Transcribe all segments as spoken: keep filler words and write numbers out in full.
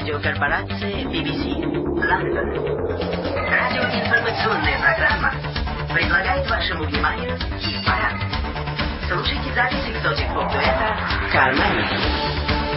радиокорпорации би би си. Лондон. Радиоинформационная программа предлагает вашему вниманию хит-парад. Слушайте запись экзотик поп-дуэта «Кармен».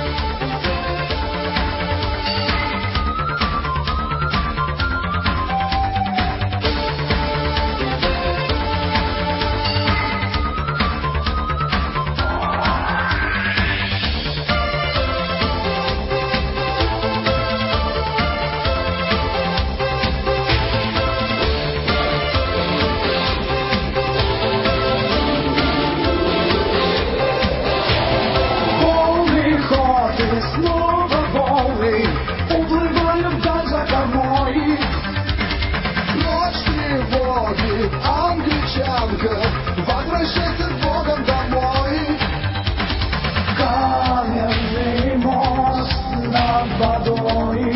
Возвращайся с Богом домой. Каменный мост над водой,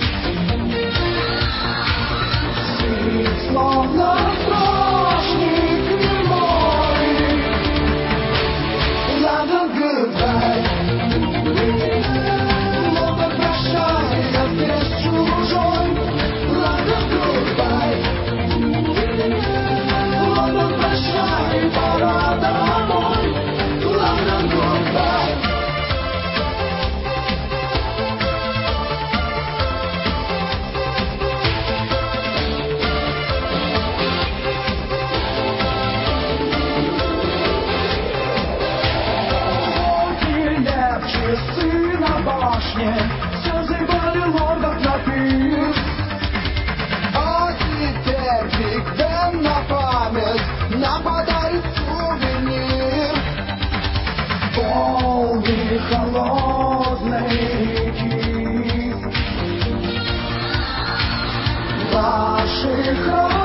сидит словно страшный немой. London, goodbye. Лондон, прощай, я здесь чужой. London, goodbye. London, прощай, пора домой. London, goodbye. Звуки лет, часы на башне, все заебали лордов на пир. А теперь Биг Бен на память нам подарит сувенир. Волны холодной реки, наших